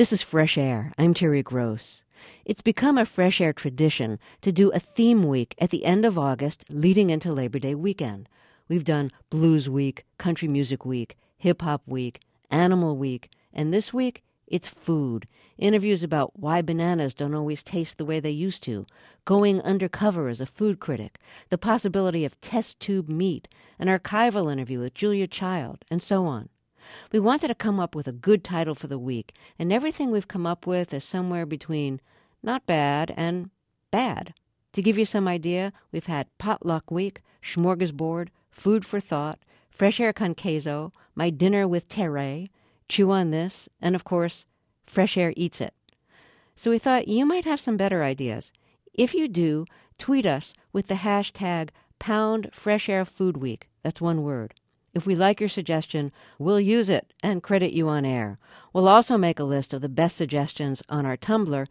This is Fresh Air. I'm Terry Gross. It's become a Fresh Air tradition to do a theme week at the end of August leading into Labor Day weekend. We've done Blues Week, Country Music Week, Hip Hop Week, Animal Week, and this week it's food. Interviews about why bananas don't always taste the way they used to, going undercover as a food critic, the possibility of test tube meat, an archival interview with Julia Child, and so on. We wanted to come up with a good title for the week, and everything we've come up with is somewhere between not bad and bad. To give you some idea, we've had Potluck Week, Smorgasbord, Food for Thought, Fresh Air con Queso, My Dinner with Terray, Chew on This, and of course, Fresh Air Eats It. So we thought you might have some better ideas. If you do, tweet us with the hashtag #FreshAirFoodWeek. That's one word. If we like your suggestion, we'll use it and credit you on air. We'll also make a list of the best suggestions on our Tumblr,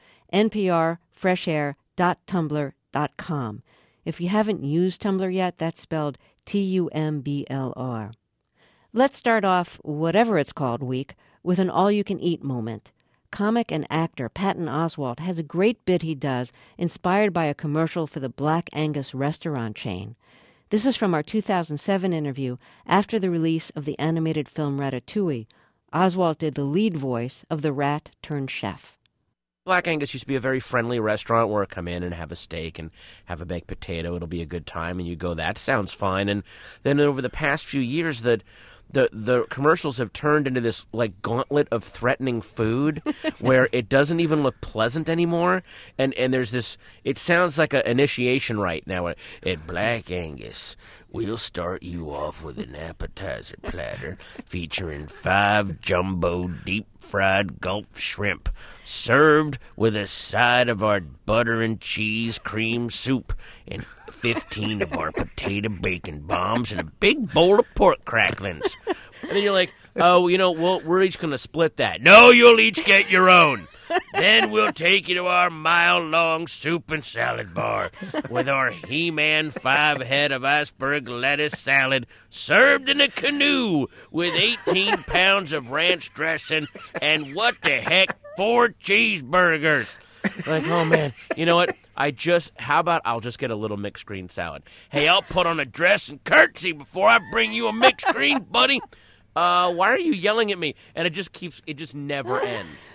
nprfreshair.tumblr.com. If you haven't used Tumblr yet, that's spelled Tumblr. Let's start off, whatever it's called week, with an all-you-can-eat moment. Comic and actor Patton Oswalt has a great bit he does inspired by a commercial for the Black Angus restaurant chain. This is from our 2007 interview after the release of the animated film Ratatouille. Oswalt did the lead voice of the rat-turned-chef. Black Angus used to be a very friendly restaurant where I come in and have a steak and have a baked potato. It'll be a good time, and you go, that sounds fine. And then over the past few years, the commercials have turned into this like gauntlet of threatening food where it doesn't even look pleasant anymore. And there's this, it sounds like an initiation rite now. At Black Angus, we'll start you off with an appetizer platter featuring 5 jumbo deep-fried gulp shrimp, served with a side of our butter and cheese cream soup and 15 of our potato bacon bombs and a big bowl of pork cracklings. And then you're like, oh, we're each going to split that. No, you'll each get your own. Then we'll take you to our mile-long soup and salad bar with our He-Man 5-head of iceberg lettuce salad served in a canoe with 18 pounds of ranch dressing and what the heck, 4 cheeseburgers. Like, oh, man, you know what? How about I'll just get a little mixed green salad. Hey, I'll put on a dress and curtsy before I bring you a mixed green, buddy. Why are you yelling at me? And it just never ends.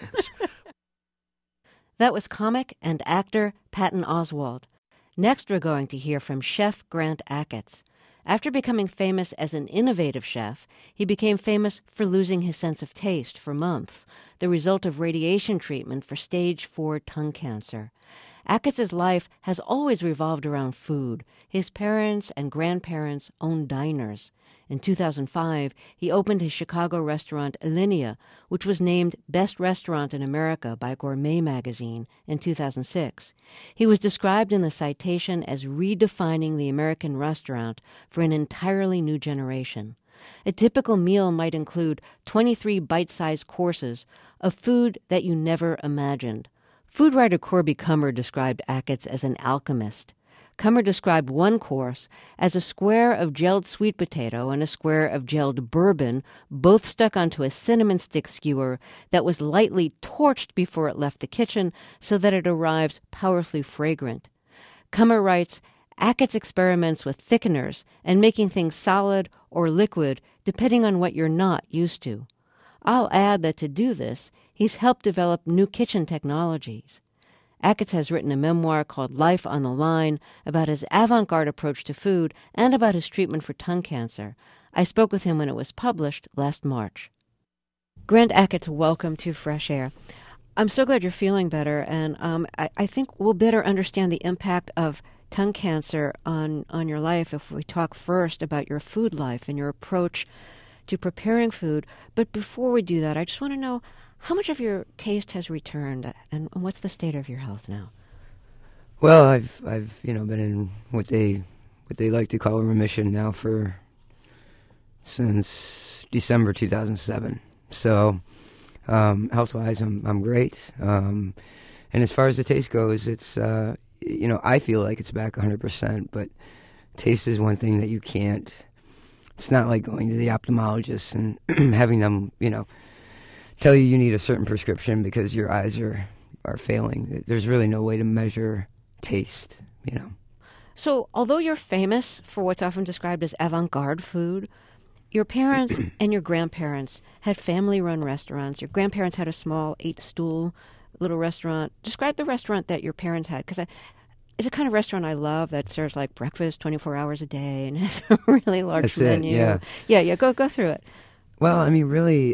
That was comic and actor Patton Oswalt. Next, we're going to hear from Chef Grant Achatz. After becoming famous as an innovative chef, he became famous for losing his sense of taste for months, the result of radiation treatment for stage 4 tongue cancer. Achatz's life has always revolved around food. His parents and grandparents owned diners. In 2005, he opened his Chicago restaurant Alinea, which was named Best Restaurant in America by Gourmet magazine in 2006. He was described in the citation as redefining the American restaurant for an entirely new generation. A typical meal might include 23 bite-sized courses of food that you never imagined. Food writer Corby Kummer described Achatz as an alchemist. Kummer described one course as a square of gelled sweet potato and a square of gelled bourbon, both stuck onto a cinnamon stick skewer that was lightly torched before it left the kitchen so that it arrives powerfully fragrant. Kummer writes, Achatz experiments with thickeners and making things solid or liquid depending on what you're not used to. I'll add that to do this, he's helped develop new kitchen technologies. Achatz has written a memoir called Life on the Line about his avant-garde approach to food and about his treatment for tongue cancer. I spoke with him when it was published last March. Grant Achatz, welcome to Fresh Air. I'm so glad you're feeling better, and I think we'll better understand the impact of tongue cancer on your life if we talk first about your food life and your approach to preparing food. But before we do that, I just want to know how much of your taste has returned, and what's the state of your health now? Well, I've been in what they like to call remission now since December 2007. So health-wise, I'm great. And as far as the taste goes, it's I feel like it's back 100%. But taste is one thing that you can't. It's not like going to the ophthalmologist and having them tell you need a certain prescription because your eyes are failing. There's really no way to measure taste, you know. So, although you're famous for what's often described as avant-garde food, your parents and your grandparents had family-run restaurants. Your grandparents had a small 8-stool little restaurant. Describe the restaurant that your parents had, because it's a kind of restaurant I love that serves like breakfast 24 hours a day and has a really large menu. Yeah. Go through it. Well, I mean, really,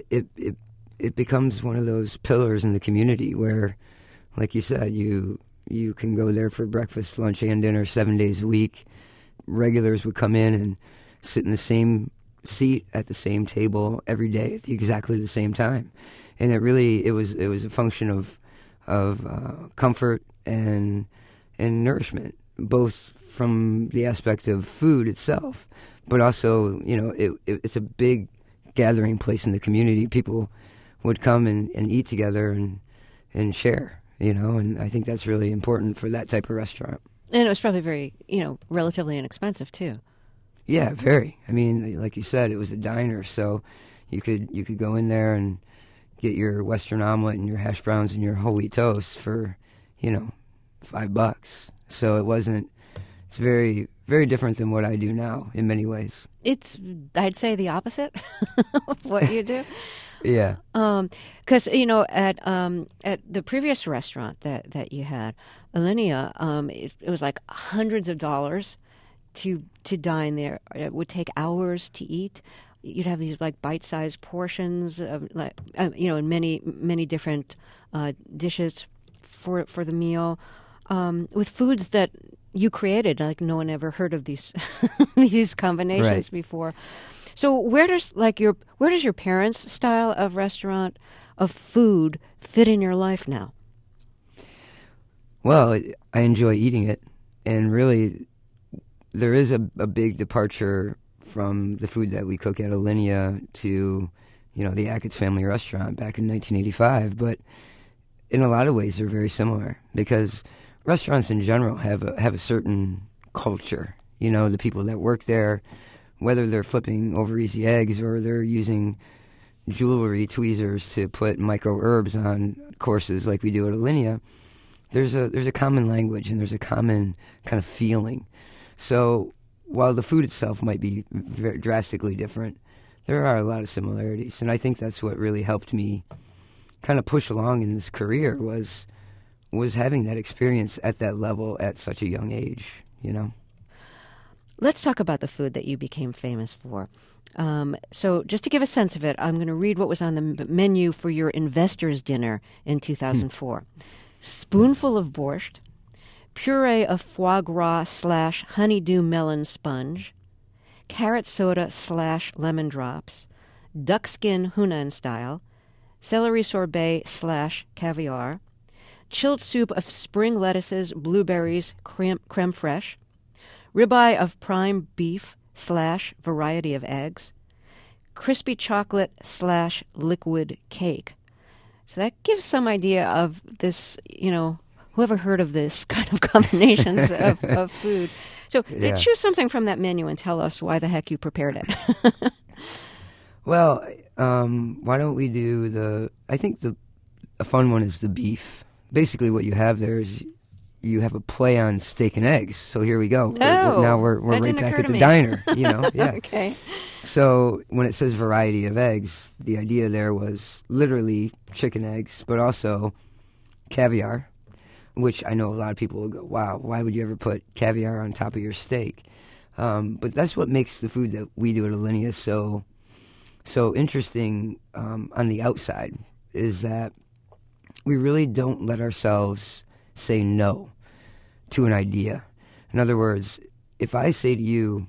it becomes one of those pillars in the community where, like you said, you can go there for breakfast, lunch, and dinner 7 days a week. Regulars would come in and sit in the same seat at the same table every day at exactly the same time, and it was a function of comfort and nourishment, both from the aspect of food itself, but also, you know, it's a big gathering place in the community. People would come and eat together and share, you know, and I think that's really important for that type of restaurant. And it was probably very, you know, relatively inexpensive too. Yeah, very. I mean, like you said, it was a diner, so you could go in there and get your Western omelet and your hash browns and your whole wheat toast for, you know, $5. So it's very, very different than what I do now in many ways. I'd say the opposite of what you do. Yeah. Because, you know, at the previous restaurant that you had, Alinea, it was like hundreds of dollars to dine there. It would take hours to eat. You'd have these like bite-sized portions of you know, in many different dishes for the meal, with foods that you created. Like no one ever heard of these these combinations before. So where does your parents' style of restaurant of food fit in your life now? Well, I enjoy eating it, and really, there is a big departure from the food that we cook at Alinea to, you know, the Achatz Family Restaurant back in 1985. But in a lot of ways, they're very similar because restaurants in general have a certain culture. You know, the people that work there, whether they're flipping over easy eggs or they're using jewelry tweezers to put micro herbs on courses like we do at Alinea, there's a common language and there's a common kind of feeling. So while the food itself might be very drastically different, there are a lot of similarities, and I think that's what really helped me kind of push along in this career was having that experience at that level at such a young age, you know. Let's talk about the food that you became famous for. So just to give a sense of it, I'm going to read what was on the menu for your investors' dinner in 2004. Spoonful of borscht, puree of foie gras / honeydew melon sponge, carrot soda / lemon drops, duck skin Hunan style, celery sorbet / caviar, chilled soup of spring lettuces, blueberries, creme fraiche, ribeye of prime beef / variety of eggs, crispy chocolate / liquid cake. So that gives some idea of this, you know, whoever heard of this kind of combinations of food. So choose something from that menu and tell us why the heck you prepared it. Well, why don't we do I think a fun one is the beef. Basically what you have there is you have a play on steak and eggs. So here we go. Now we're right back at the diner, you know. Yeah. Okay. So when it says variety of eggs, the idea there was literally chicken eggs, but also caviar, which I know a lot of people will go, wow, why would you ever put caviar on top of your steak? But that's what makes the food that we do at Alinea so interesting on the outside, is that we really don't let ourselves say no to an idea. In other words, if I say to you,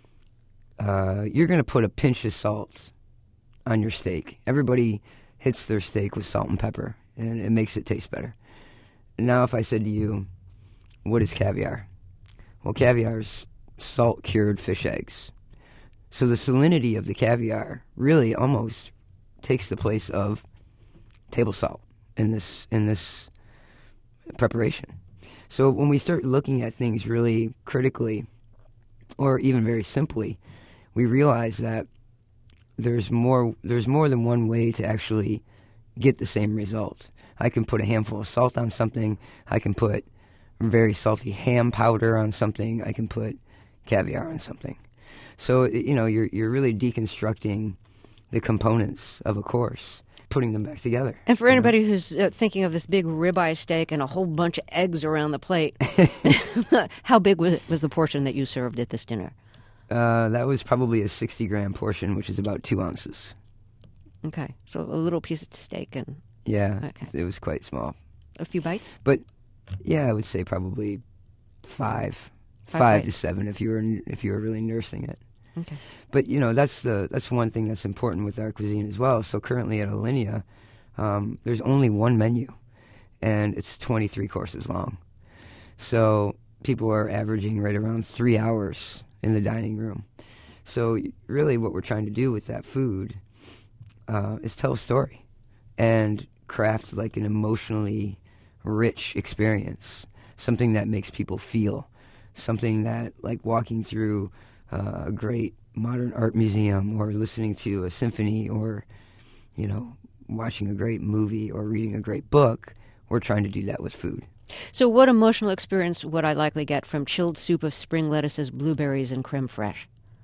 you're going to put a pinch of salt on your steak. Everybody hits their steak with salt and pepper, and it makes it taste better. Now if I said to you, what is caviar? Well, caviar is salt-cured fish eggs. So the salinity of the caviar really almost takes the place of table salt in this preparation. So when we start looking at things really critically, or even very simply, we realize that there's more than one way to actually get the same result. I can put a handful of salt on something. I can put very salty ham powder on something. I can put caviar on something. So, you're really deconstructing the components of a course, putting them back together. And for anybody who's thinking of this big ribeye steak and a whole bunch of eggs around the plate, how big was the portion that you served at this dinner? That was probably a 60-gram portion, which is about 2 ounces. Okay, so a little piece of steak and... Yeah, okay. It was quite small. A few bites? But, yeah, I would say probably five to 7 if you were really nursing it. Okay. But, that's one thing that's important with our cuisine as well. So currently at Alinea, there's only one menu, and it's 23 courses long. So people are averaging right around 3 hours in the dining room. So really what we're trying to do with that food is tell a story and craft like an emotionally rich experience, something that makes people feel, something that, like walking through a great modern art museum or listening to a symphony or, watching a great movie or reading a great book, we're trying to do that with food. So what emotional experience would I likely get from chilled soup of spring lettuces, blueberries, and creme fraiche?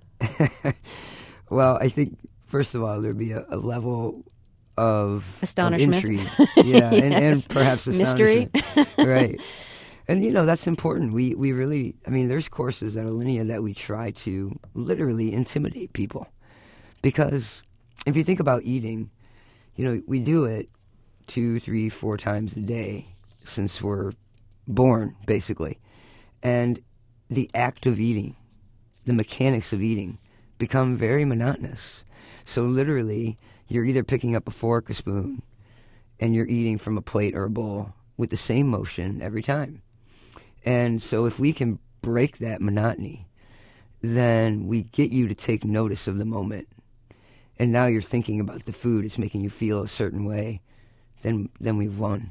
Well, I think, first of all, there'd be a level of astonishment. Of intrigue. Yeah, Yes. and perhaps mystery. Right. And, that's important. We really, there's courses at Alinea that we try to literally intimidate people. Because if you think about eating, we do it 2, 3, 4 times a day since we're born, basically. And the act of eating, the mechanics of eating, become very monotonous. So literally, you're either picking up a fork, a spoon, and you're eating from a plate or a bowl with the same motion every time. And so if we can break that monotony, then we get you to take notice of the moment. And now you're thinking about the food, it's making you feel a certain way, then we've won,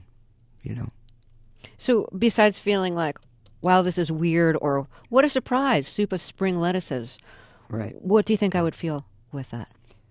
So besides feeling like, wow, this is weird, or what a surprise, soup of spring lettuces, right? What do you think I would feel with that?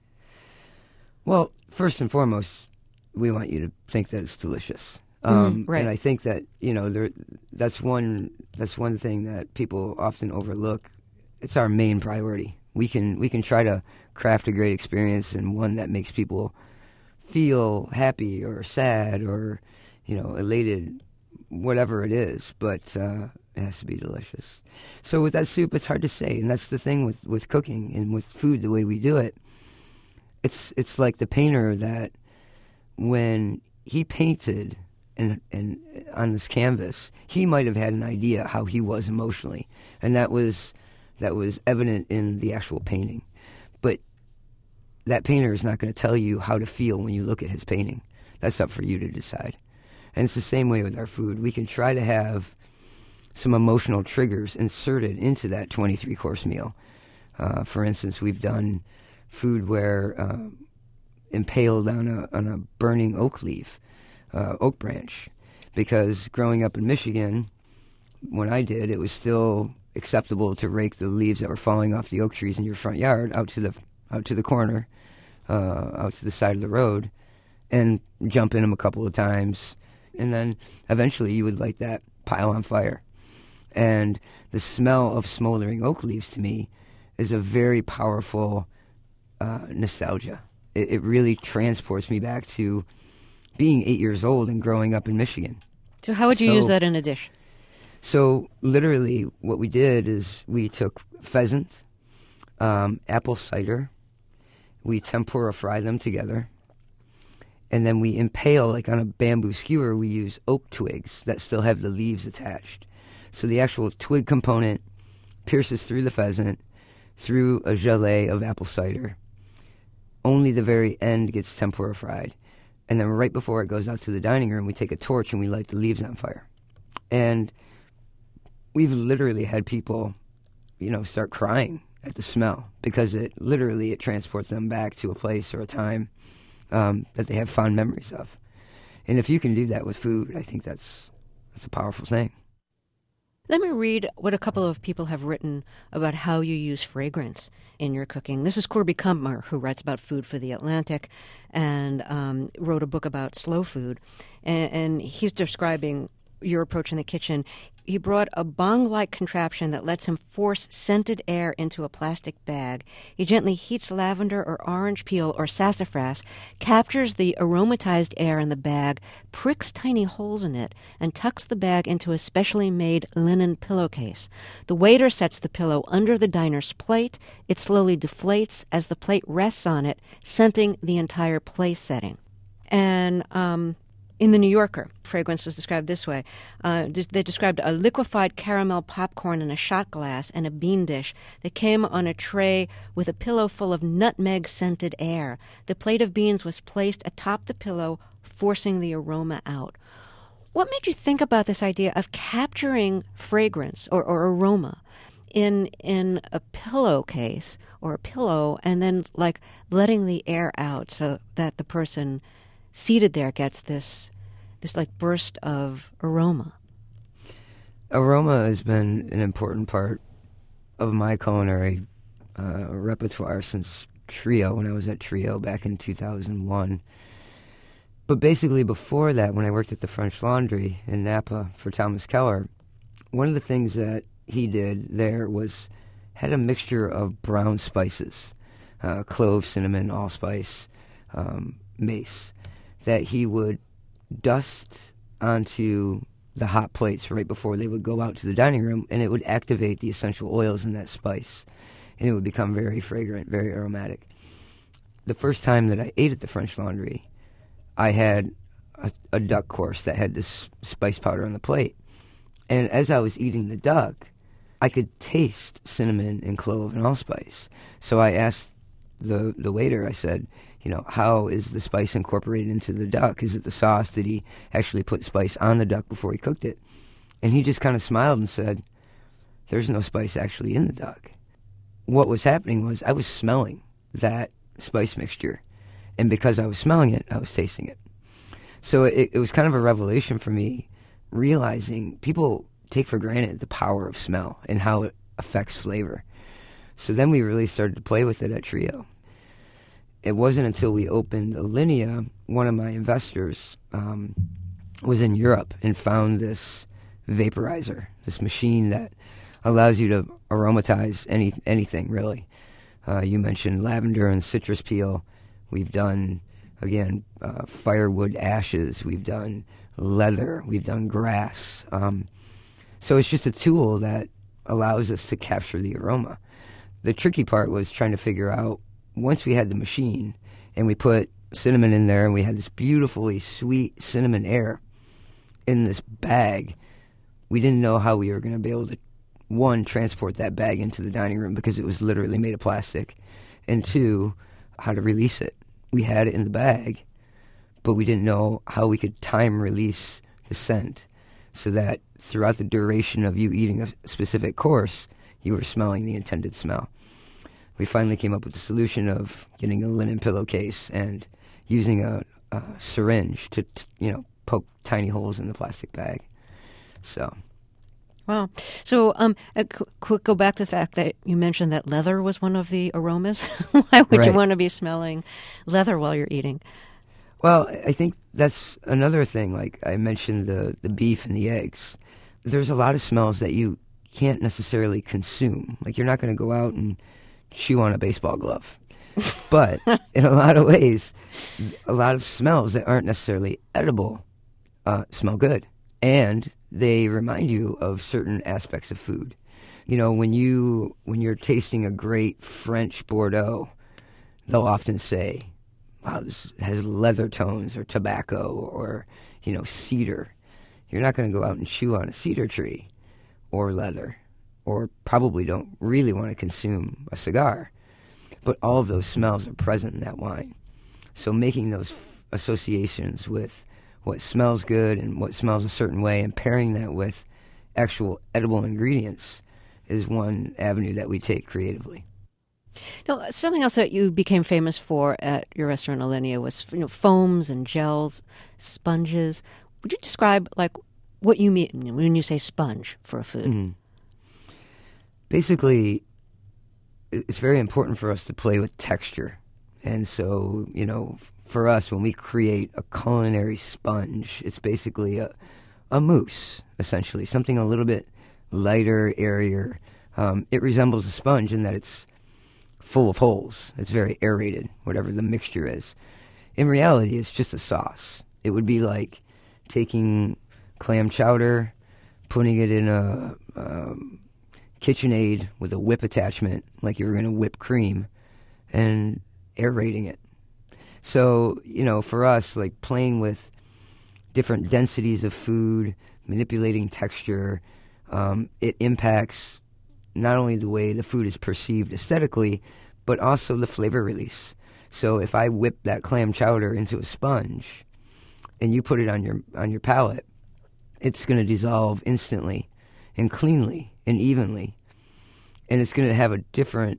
Well, first and foremost, we want you to think that it's delicious. Right. And I think that, that's one thing that people often overlook. It's our main priority. We can try to craft a great experience and one that makes people feel happy or sad or, elated, whatever it is, but it has to be delicious. So with that soup, it's hard to say, and that's the thing with cooking and with food, the way we do it. It's like the painter that when he painted and on this canvas, he might have had an idea how he was emotionally, and that was evident in the actual painting. But that painter is not going to tell you how to feel when you look at his painting. That's up for you to decide. And it's the same way with our food. We can try to have some emotional triggers inserted into that 23-course meal. For instance, we've done food where impaled on a burning oak leaf, oak branch, because growing up in Michigan, when I did, it was still acceptable to rake the leaves that were falling off the oak trees in your front yard out to the corner, out to the side of the road, and jump in them a couple of times, and then eventually you would light that pile on fire. And the smell of smoldering oak leaves to me is a very powerful nostalgia. It really transports me back to being 8 years old and growing up in Michigan. So how would you use that in a dish? So literally what we did is we took pheasant, apple cider, we tempura fry them together, and then we impale, like on a bamboo skewer, we use oak twigs that still have the leaves attached. So the actual twig component pierces through the pheasant, through a gelée of apple cider. Only the very end gets tempura fried. And then right before it goes out to the dining room, we take a torch and we light the leaves on fire. And we've literally had people, start crying at the smell because it transports them back to a place or a time that they have fond memories of. And if you can do that with food, I think that's a powerful thing. Let me read what a couple of people have written about how you use fragrance in your cooking. This is Corby Kumpmer, who writes about food for The Atlantic and wrote a book about slow food. And he's describing your approach in the kitchen. He brought a bong-like contraption that lets him force scented air into a plastic bag. He gently heats lavender or orange peel or sassafras, captures the aromatized air in the bag, pricks tiny holes in it, and tucks the bag into a specially made linen pillowcase. The waiter sets the pillow under the diner's plate. It slowly deflates as the plate rests on it, scenting the entire place setting. And in The New Yorker, fragrance was described this way. They described a liquefied caramel popcorn in a shot glass and a bean dish that came on a tray with a pillow full of nutmeg-scented air. The plate of beans was placed atop the pillow, forcing the aroma out. What made you think about this idea of capturing fragrance or aroma in a pillowcase or a pillow and then like letting the air out so that the person seated there gets this like burst of aroma? Aroma has been an important part of my culinary repertoire since Trio, when I was at Trio back in 2001. But basically before that, when I worked at the French Laundry in Napa for Thomas Keller, one of the things that he did there was had a mixture of brown spices, clove, cinnamon, allspice, mace, that he would dust onto the hot plates right before they would go out to the dining room, and it would activate the essential oils in that spice, and it would become very fragrant, very aromatic. The first time that I ate at the French Laundry, I had a duck course that had this spice powder on the plate, and as I was eating the duck, I could taste cinnamon and clove and allspice. So I asked the waiter, I said, how is the spice incorporated into the duck? Is it the sauce? Did he actually put spice on the duck before he cooked it? And he just kind of smiled and said, there's no spice actually in the duck. What was happening was I was smelling that spice mixture. And because I was smelling it, I was tasting it. So it was kind of a revelation for me, realizing people take for granted the power of smell and how it affects flavor. So then we really started to play with it at Trio. It wasn't until we opened Alinea, one of my investors was in Europe and found this vaporizer, this machine that allows you to aromatize anything, really. You mentioned lavender and citrus peel. We've done, again, firewood ashes. We've done leather. We've done grass. So it's just a tool that allows us to capture the aroma. The tricky part was trying to figure out, once we had the machine and we put cinnamon in there and we had this beautifully sweet cinnamon air in this bag, we didn't know how we were going to be able to, one, transport that bag into the dining room because it was literally made of plastic, and two, how to release it. We had it in the bag, but we didn't know how we could time release the scent so that throughout the duration of you eating a specific course, you were smelling the intended smell. We finally came up with the solution of getting a linen pillowcase and using a syringe to poke tiny holes in the plastic bag. So, wow. So, quick go back to the fact that you mentioned that leather was one of the aromas. Why would you want to be smelling leather while you're eating? Well, I think that's another thing. Like I mentioned, the beef and the eggs. There's a lot of smells that you can't necessarily consume. Like you're not going to go out and chew on a baseball glove. But in a lot of ways, a lot of smells that aren't necessarily edible smell good. And they remind you of certain aspects of food. When you're tasting a great French Bordeaux, they'll often say, wow, this has leather tones or tobacco or, cedar. You're not going to go out and chew on a cedar tree or leather, or probably don't really want to consume a cigar. But all of those smells are present in that wine. So making those associations with what smells good and what smells a certain way and pairing that with actual edible ingredients is one avenue that we take creatively. Now, something else that you became famous for at your restaurant Alinea was foams and gels, sponges. Would you describe what you mean when you say sponge for a food. Mhm. Basically, it's very important for us to play with texture. And so, for us, when we create a culinary sponge, it's basically a mousse, essentially, something a little bit lighter, airier. It resembles a sponge in that it's full of holes. It's very aerated, whatever the mixture is. In reality, it's just a sauce. It would be like taking clam chowder, putting it in a KitchenAid with a whip attachment, like you were going to whip cream, and aerating it. So, for us, like playing with different densities of food, manipulating texture, it impacts not only the way the food is perceived aesthetically, but also the flavor release. So if I whip that clam chowder into a sponge and you put it on your palate, it's going to dissolve instantly and cleanly and evenly. And it's going to have a different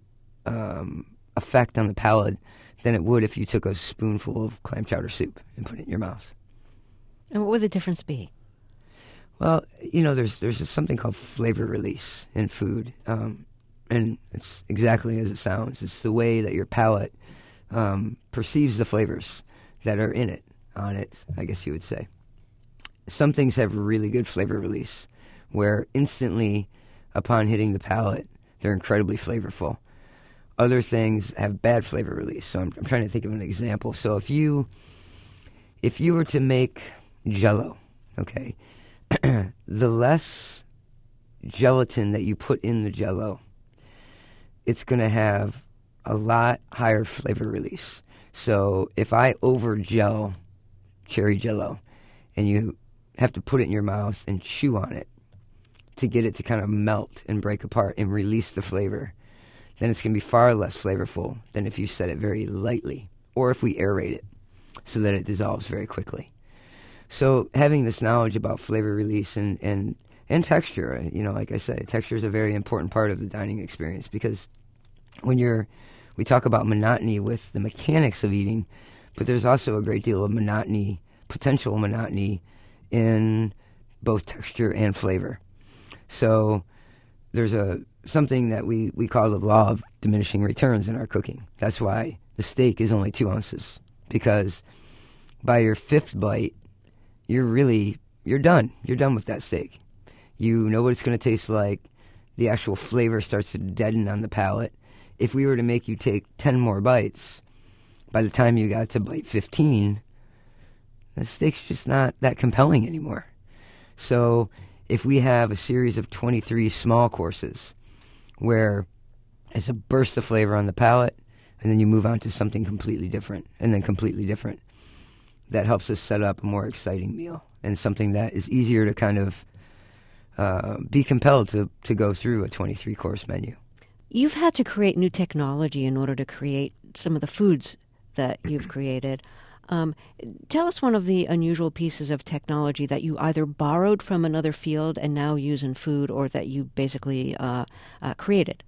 effect on the palate than it would if you took a spoonful of clam chowder soup and put it in your mouth. And what would the difference be? Well, there's something called flavor release in food, and it's exactly as it sounds. It's the way that your palate perceives the flavors that are on it, I guess you would say. Some things have really good flavor release, where instantly, upon hitting the palate, they're incredibly flavorful. Other things have bad flavor release. So I'm trying to think of an example. So if you were to make Jell-O, okay, the less gelatin that you put in the Jell-O, it's going to have a lot higher flavor release. So if I over-gel cherry Jell-O and you have to put it in your mouth and chew on it to get it to kind of melt and break apart and release the flavor, then it's going to be far less flavorful than if you set it very lightly or if we aerate it so that it dissolves very quickly. So having this knowledge about flavor release and texture, like I said, texture is a very important part of the dining experience, because when we talk about monotony with the mechanics of eating, but there's also a great deal of potential monotony in both texture and flavor. So there's something that we call the law of diminishing returns in our cooking. That's why the steak is only 2 ounces, because by your 5th bite, you're done. You're done with that steak. You know what it's going to taste like. The actual flavor starts to deaden on the palate. If we were to make you take 10 more bites, by the time you got to bite 15, the steak's just not that compelling anymore. So if we have a series of 23 small courses where it's a burst of flavor on the palate, and then you move on to something completely different, and then completely different, that helps us set up a more exciting meal and something that is easier to kind of be compelled to go through a 23-course menu. You've had to create new technology in order to create some of the foods that you've created. Tell us one of the unusual pieces of technology that you either borrowed from another field and now use in food, or that you basically created.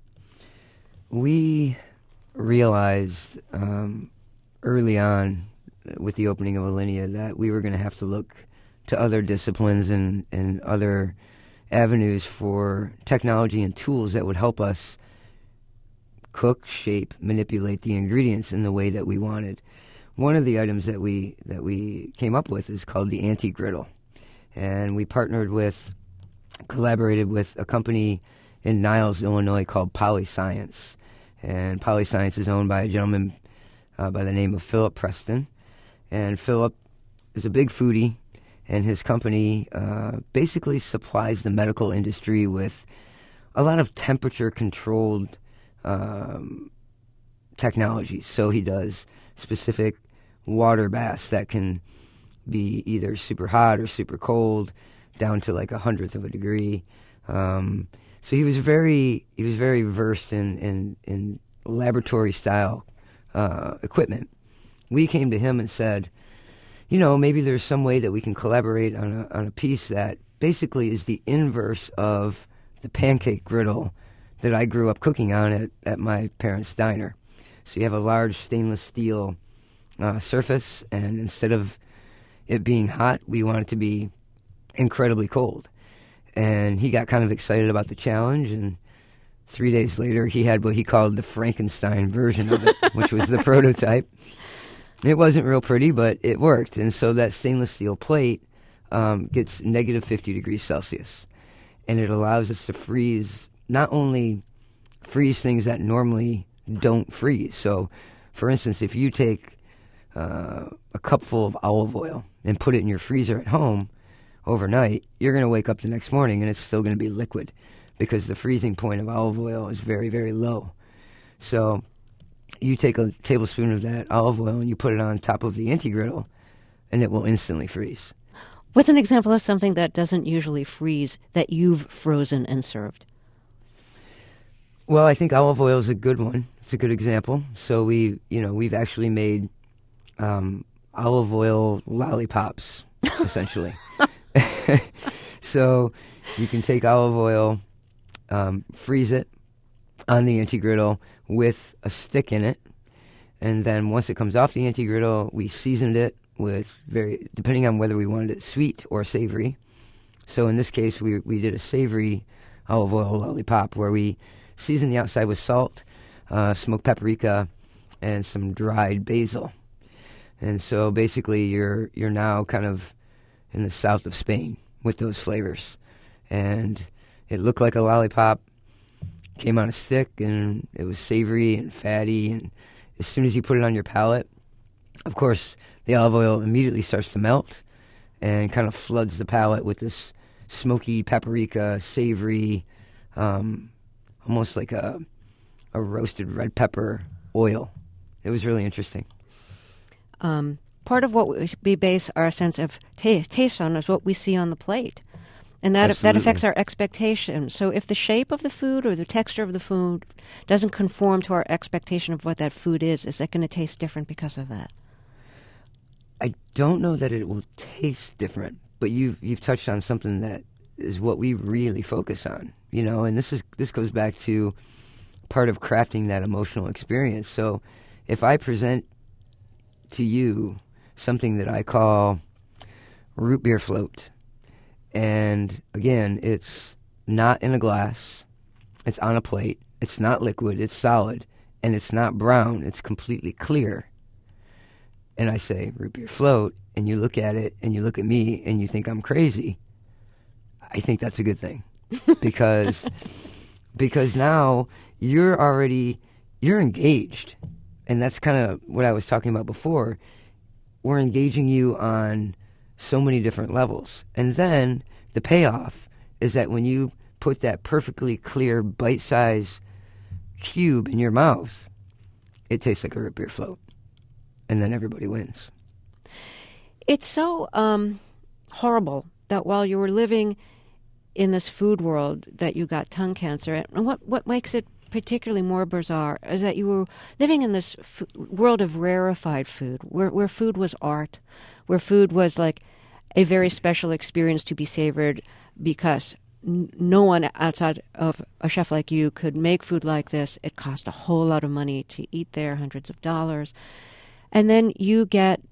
We realized early on with the opening of Alinea that we were going to have to look to other disciplines and other avenues for technology and tools that would help us cook, shape, manipulate the ingredients in the way that we wanted. One of the items that we came up with is called the anti-griddle, and we collaborated with a company in Niles, Illinois called Polyscience, and Polyscience is owned by a gentleman by the name of Philip Preston, and Philip is a big foodie, and his company basically supplies the medical industry with a lot of temperature-controlled technologies. So he does specific water baths that can be either super hot or super cold, down to like 100th of a degree. So he was very versed in laboratory style equipment. We came to him and said, maybe there's some way that we can collaborate on a piece that basically is the inverse of the pancake griddle that I grew up cooking on at my parents' diner. So you have a large stainless steel surface, and instead of it being hot, we want it to be incredibly cold. And he got kind of excited about the challenge, and 3 days later he had what he called the Frankenstein version of it, which was the prototype. It wasn't real pretty, but it worked. And so that stainless steel plate gets negative 50 degrees Celsius. And it allows us to freeze, not only freeze things that normally don't freeze. So, for instance, if you take a cupful of olive oil and put it in your freezer at home overnight, you're going to wake up the next morning and it's still going to be liquid because the freezing point of olive oil is very, very low. So you take a tablespoon of that olive oil and you put it on top of the anti-griddle and it will instantly freeze. What's an example of something that doesn't usually freeze that you've frozen and served? Well, I think olive oil is a good one. It's a good example. So we've actually made olive oil lollipops, essentially. So you can take olive oil, freeze it on the anti-griddle with a stick in it, and then once it comes off the anti-griddle, we seasoned it with depending on whether we wanted it sweet or savory. So in this case, we did a savory olive oil lollipop where we seasoned the outside with salt, smoked paprika, and some dried basil. And so basically you're now kind of in the south of Spain with those flavors. And it looked like a lollipop, came on a stick, and it was savory and fatty. And as soon as you put it on your palate, of course, the olive oil immediately starts to melt and kind of floods the palate with this smoky paprika, savory, almost like a roasted red pepper oil. It was really interesting. Part of what we base our sense of taste on is what we see on the plate. And that affects our expectations. So if the shape of the food or the texture of the food doesn't conform to our expectation of what that food is that going to taste different because of that? I don't know that it will taste different, but you've touched on something that is what we really focus on, and this goes back to part of crafting that emotional experience. So if I present to you something that I call root beer float, and again, it's not in a glass, it's on a plate, it's not liquid, it's solid, and it's not brown, it's completely clear. And I say, root beer float, and you look at it, and you look at me, and you think I'm crazy. I think that's a good thing. because now you're engaged. And that's kind of what I was talking about before. We're engaging you on so many different levels. And then the payoff is that when you put that perfectly clear bite-sized cube in your mouth, it tastes like a root beer float. And then everybody wins. It's so horrible that while you were living in this food world that you got tongue cancer. And what makes it particularly more bizarre is that you were living in this world of rarefied food, where food was art, where food was like a very special experience to be savored because no one outside of a chef like you could make food like this. It cost a whole lot of money to eat there, hundreds of dollars. And then you get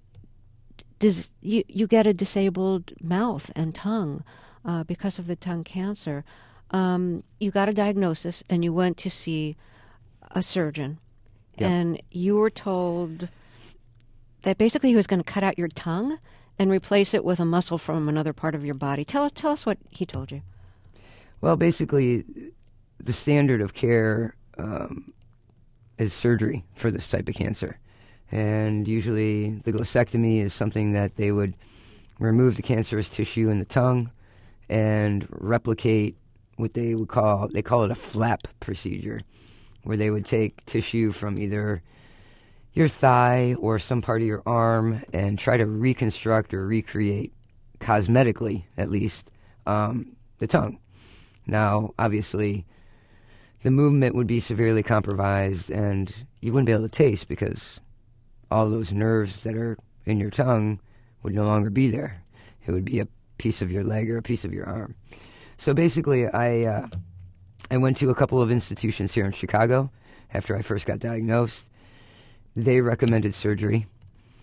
a disabled mouth and tongue because of the tongue cancer. You got a diagnosis and you went to see a surgeon. Yep. And you were told that basically he was going to cut out your tongue and replace it with a muscle from another part of your body. Tell us what he told you. Well, basically, the standard of care is surgery for this type of cancer. And usually the glossectomy is something that they would remove the cancerous tissue in the tongue and replicate what they call it a flap procedure, where they would take tissue from either your thigh or some part of your arm and try to reconstruct or recreate, cosmetically at least, the tongue. Now, obviously, the movement would be severely compromised and you wouldn't be able to taste because all those nerves that are in your tongue would no longer be there. It would be a piece of your leg or a piece of your arm. So basically, I went to a couple of institutions here in Chicago after I first got diagnosed. They recommended surgery.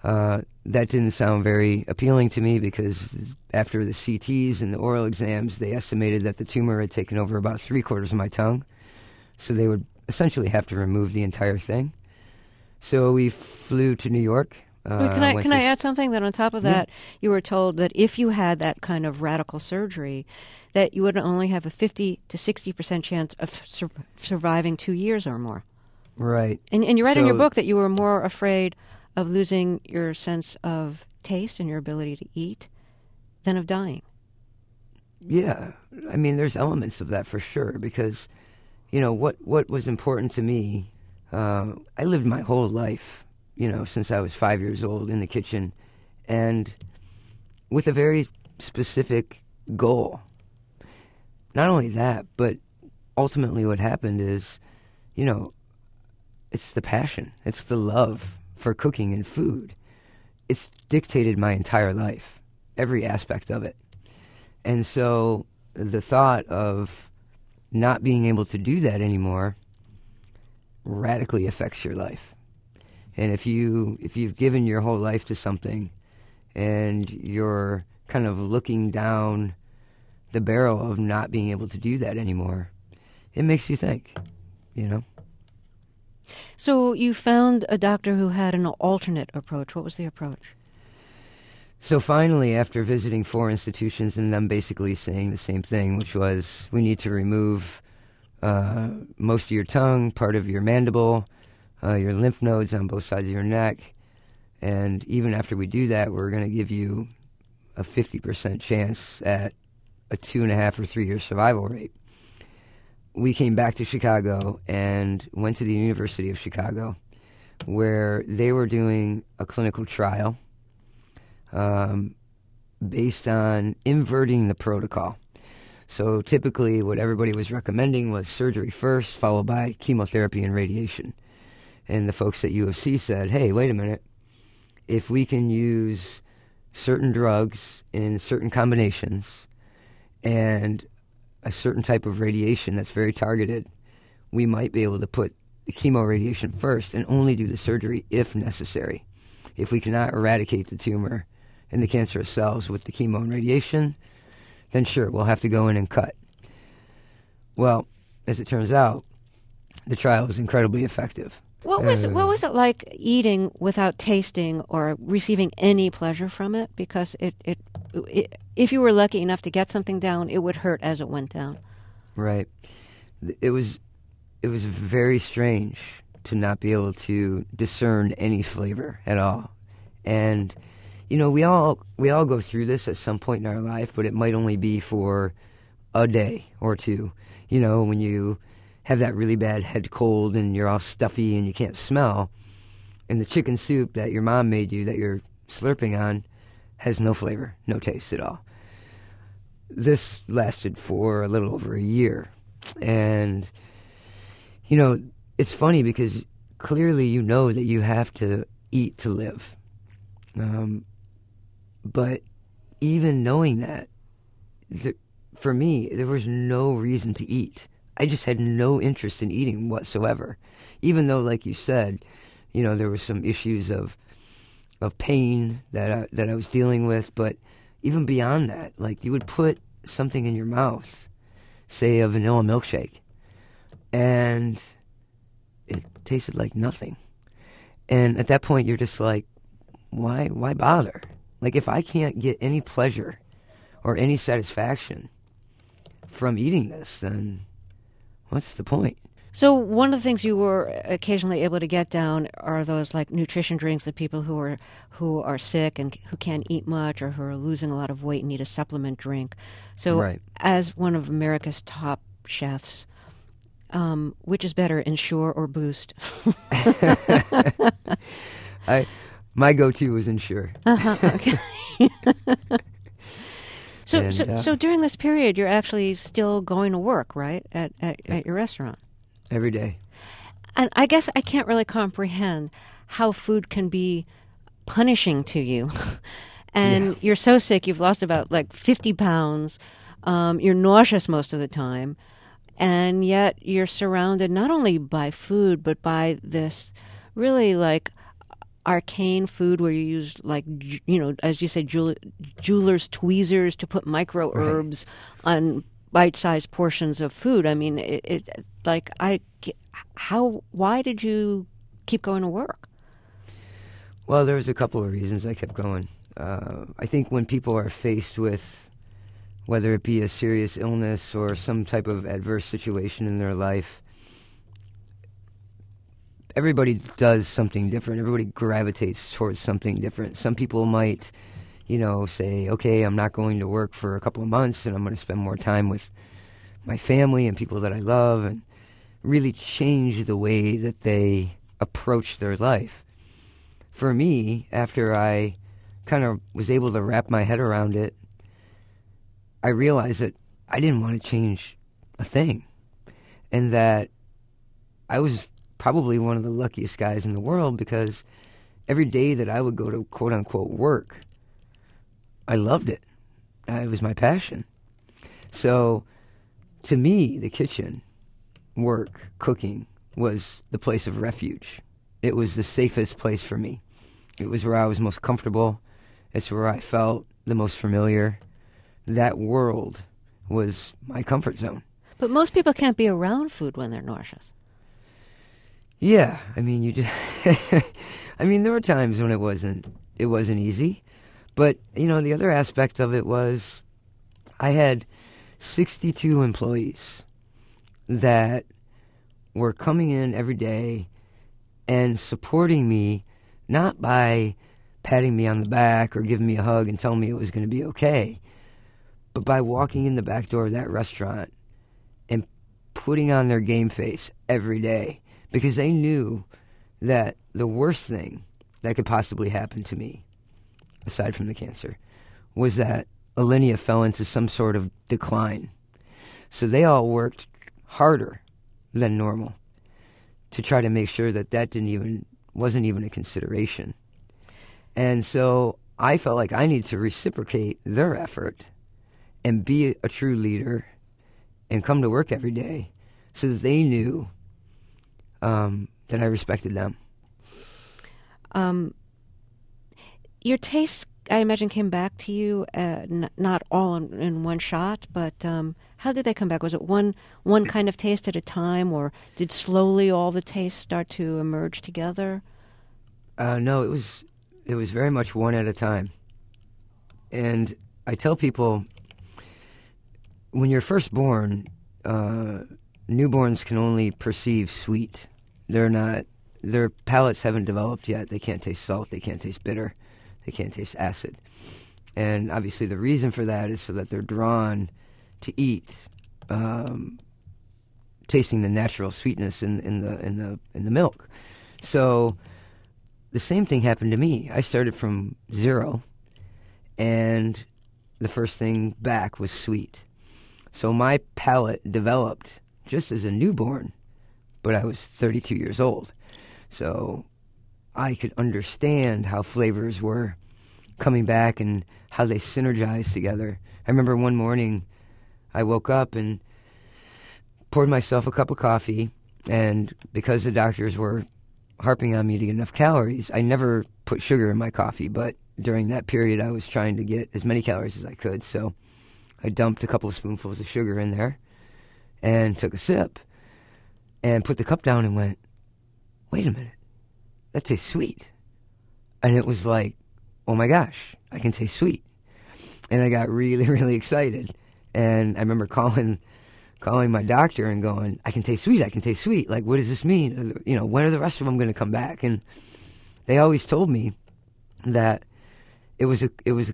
That didn't sound very appealing to me because after the CTs and the oral exams, they estimated that the tumor had taken over about 3/4 of my tongue. So they would essentially have to remove the entire thing. So we flew to New York. Can I add something? That on top of that, you were told that if you had that kind of radical surgery, that you would only have a 50 to 60% chance of surviving 2 years or more. Right. And you read in your book that you were more afraid of losing your sense of taste and your ability to eat than of dying. Yeah. I mean, there's elements of that for sure because, what was important to me, I lived my whole life, since I was 5 years old in the kitchen and with a very specific goal. Not only that, but ultimately what happened is, it's the passion. It's the love for cooking and food. It's dictated my entire life, every aspect of it. And so the thought of not being able to do that anymore radically affects your life. And if you've given your whole life to something and you're kind of looking down the barrel of not being able to do that anymore, it makes you think, So you found a doctor who had an alternate approach. What was the approach? So finally, after visiting 4 institutions and them basically saying the same thing, which was we need to remove most of your tongue, part of your mandible, your lymph nodes on both sides of your neck, and even after we do that, we're going to give you a 50% chance at a 2.5 or 3 year survival rate. We came back to Chicago and went to the University of Chicago, where they were doing a clinical trial based on inverting the protocol. So typically what everybody was recommending was surgery first, followed by chemotherapy and radiation. And the folks at UFC said, hey, wait a minute. If we can use certain drugs in certain combinations and a certain type of radiation that's very targeted, we might be able to put the chemoradiation first and only do the surgery if necessary. If we cannot eradicate the tumor and the cancerous cells with the chemo and radiation, then sure, we'll have to go in and cut. Well, as it turns out, the trial was incredibly effective. What was it like eating without tasting or receiving any pleasure from it? Because it if you were lucky enough to get something down, it would hurt as it went down. Right. It was very strange to not be able to discern any flavor at all. And we all go through this at some point in our life, but it might only be for a day or two. When you have that really bad head cold and you're all stuffy and you can't smell, and the chicken soup that your mom made you that you're slurping on has no flavor, no taste at all. This lasted for a little over a year. And, it's funny because clearly that you have to eat to live. But even knowing that, for me, there was no reason to eat. I just had no interest in eating whatsoever. Even though, like you said, there were some issues of pain that I was dealing with. But even beyond that, like you would put something in your mouth, say a vanilla milkshake, and it tasted like nothing. And at that point, you're just like, why bother? Like if I can't get any pleasure or any satisfaction from eating this, then what's the point? So one of the things you were occasionally able to get down are those like nutrition drinks that people who are sick and who can't eat much or who are losing a lot of weight need a supplement drink. So right. As one of America's top chefs, which is better, Ensure or Boost? My go-to was Ensure. Okay. So during this period, you're actually still going to work, right, at your restaurant? Every day. And I guess I can't really comprehend how food can be punishing to you. And You're so sick, you've lost about 50 pounds. You're nauseous most of the time. And yet you're surrounded not only by food, but by this really arcane food where you use, like, as you say, jeweler's tweezers to put micro herbs on bite-sized portions of food. I mean, why did you keep going to work? Well, there was a couple of reasons I kept going. I think when people are faced with, whether it be a serious illness or some type of adverse situation in their life, everybody does something different. Everybody gravitates towards something different. Some people might, say, okay, I'm not going to work for a couple of months and I'm going to spend more time with my family and people that I love, and really change the way that they approach their life. For me, after I kind of was able to wrap my head around it, I realized that I didn't want to change a thing, and that I was probably one of the luckiest guys in the world, because every day that I would go to quote-unquote work, I loved it. It was my passion. So to me, the kitchen, work, cooking, was the place of refuge. It was the safest place for me. It was where I was most comfortable. It's where I felt the most familiar. That world was my comfort zone. But most people can't be around food when they're nauseous. Yeah, I mean, there were times when it wasn't easy, but the other aspect of it was I had 62 employees that were coming in every day and supporting me, not by patting me on the back or giving me a hug and telling me it was going to be okay, but by walking in the back door of that restaurant and putting on their game face every day, because they knew that the worst thing that could possibly happen to me, aside from the cancer, was that Alinea fell into some sort of decline. So they all worked harder than normal to try to make sure that wasn't even a consideration. And so I felt like I needed to reciprocate their effort and be a true leader and come to work every day so that they knew that I respected them. Your tastes, I imagine, came back to you, not all in one shot, but how did they come back? Was it one kind of taste at a time, or did slowly all the tastes start to emerge together? No, it was very much one at a time. And I tell people, when you're first born, newborns can only perceive sweet. Their palates haven't developed yet. They can't taste salt. They can't taste bitter. They can't taste acid. And obviously the reason for that is so that they're drawn to eat, tasting the natural sweetness in the milk. So the same thing happened to me. I started from zero, and the first thing back was sweet. So my palate developed just as a newborn, but I was 32 years old. So I could understand how flavors were coming back and how they synergized together. I remember one morning I woke up and poured myself a cup of coffee, and because the doctors were harping on me to get enough calories, I never put sugar in my coffee, but during that period I was trying to get as many calories as I could, so I dumped a couple of spoonfuls of sugar in there and took a sip and put the cup down and went, wait a minute, that tastes sweet. And it was like, oh my gosh, I can taste sweet. And I got really, really excited. And I remember calling my doctor and going, I can taste sweet, I can taste sweet. Like, what does this mean? When are the rest of them going to come back? And they always told me that it was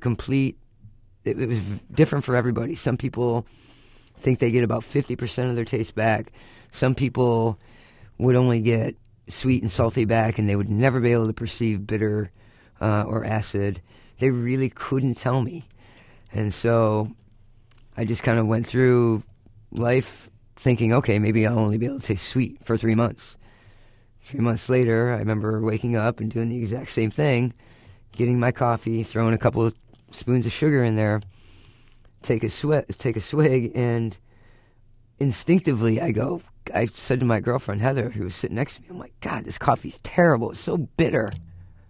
different for everybody. Some people think they get about 50% of their taste back. Some people would only get sweet and salty back, and they would never be able to perceive bitter or acid. They really couldn't tell me. And so I just kind of went through life thinking, okay, maybe I'll only be able to taste sweet for 3 months. 3 months later, I remember waking up and doing the exact same thing, getting my coffee, throwing a couple of spoons of sugar in there, take a swig, and instinctively I said to my girlfriend, Heather, who was sitting next to me, I'm like, God, this coffee's terrible. It's so bitter.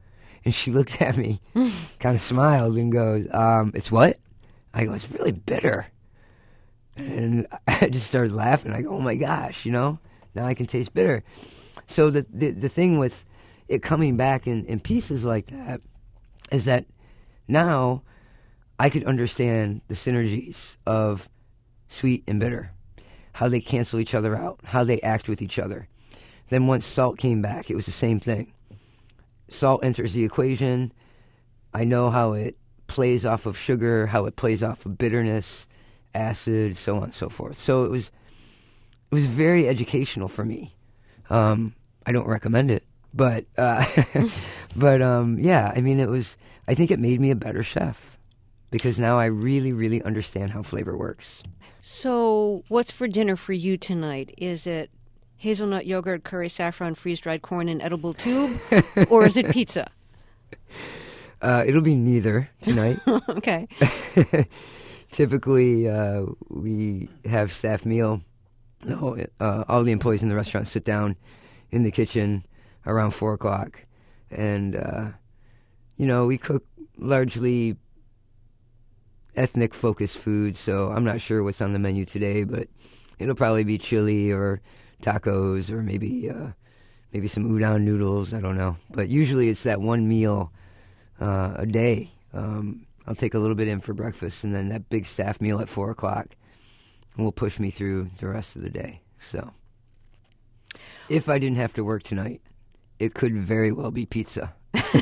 And she looked at me, kind of smiled, and goes, "It's what?" I go, "It's really bitter." And I just started laughing. I go, "Oh my gosh, now I can taste bitter." So the thing with it coming back in pieces like that is that now I could understand the synergies of sweet and bitter, how they cancel each other out, how they act with each other. Then once salt came back, it was the same thing. Salt enters the equation. I know how it plays off of sugar, how it plays off of bitterness, acid, so on and so forth. So it was very educational for me. I don't recommend it, but yeah, I mean, I think it made me a better chef because now I really, really understand how flavor works. So what's for dinner for you tonight? Is it hazelnut yogurt, curry, saffron, freeze-dried corn in edible tube, or is it pizza? It'll be neither tonight. Okay. Typically, we have staff meal. All the employees in the restaurant sit down in the kitchen around 4 o'clock. And, we cook largely ethnic-focused food, so I'm not sure what's on the menu today, but it'll probably be chili or tacos or maybe some udon noodles. I don't know. But usually it's that one meal a day. I'll take a little bit in for breakfast, and then that big staff meal at 4 o'clock will push me through the rest of the day. So if I didn't have to work tonight, it could very well be pizza.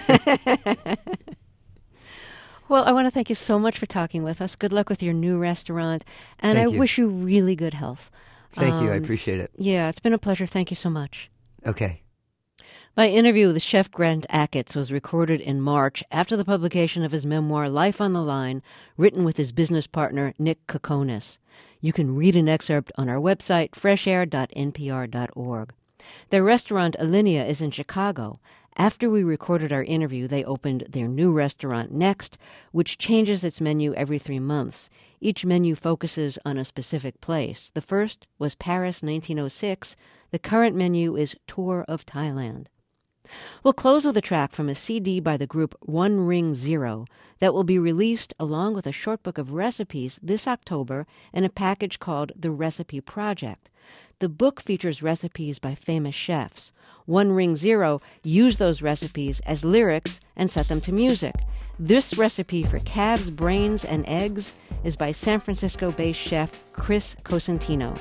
Well, I want to thank you so much for talking with us. Good luck with your new restaurant, and I wish you really good health. Thank you. I appreciate it. Yeah, it's been a pleasure. Thank you so much. Okay. My interview with Chef Grant Achatz was recorded in March after the publication of his memoir, Life on the Line, written with his business partner, Nick Kokonis. You can read an excerpt on our website, freshair.npr.org. Their restaurant, Alinea, is in Chicago. After we recorded our interview, they opened their new restaurant, Next, which changes its menu every 3 months. Each menu focuses on a specific place. The first was Paris 1906. The current menu is Tour of Thailand. We'll close with a track from a CD by the group One Ring Zero that will be released along with a short book of recipes this October in a package called The Recipe Project. The book features recipes by famous chefs. One Ring Zero used those recipes as lyrics and set them to music. This recipe for calves, brains, and eggs is by San Francisco-based chef Chris Cosentino.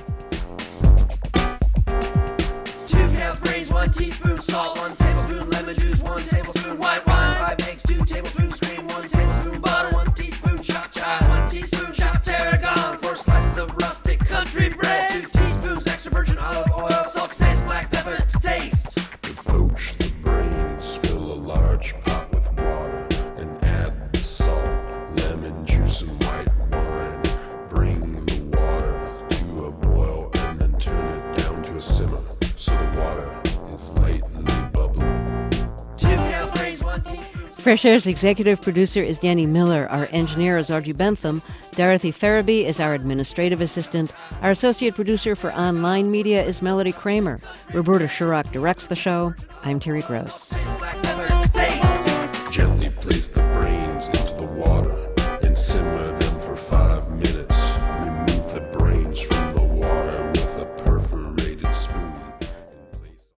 2 calves, brains, 1 teaspoon salt, 1 tablespoon lemon juice, 1 tablespoon white wine, 5 eggs, 2 tablespoons cream, 1 tablespoon butter, 1 teaspoon chopped chive, 1 teaspoon chopped tarragon, 4 slices of rustic country bread, 2 teaspoons extra virgin olive oil, salt to taste, black pepper to taste. Poach the brains, fill a large pot with water, and add the salt, lemon juice, and white wine. Bring the water to a boil and then turn it down to a simmer, so the water is lightly bubbling. 2 calves, brains, 1 teaspoon. Fresh Air's executive producer is Danny Miller. Our engineer is Archie Bentham. Dorothy Farabee is our administrative assistant. Our associate producer for online media is Melody Kramer. Roberta Shurrock directs the show. I'm Terry Gross. Black pepper to taste. Gently place the brains into the water.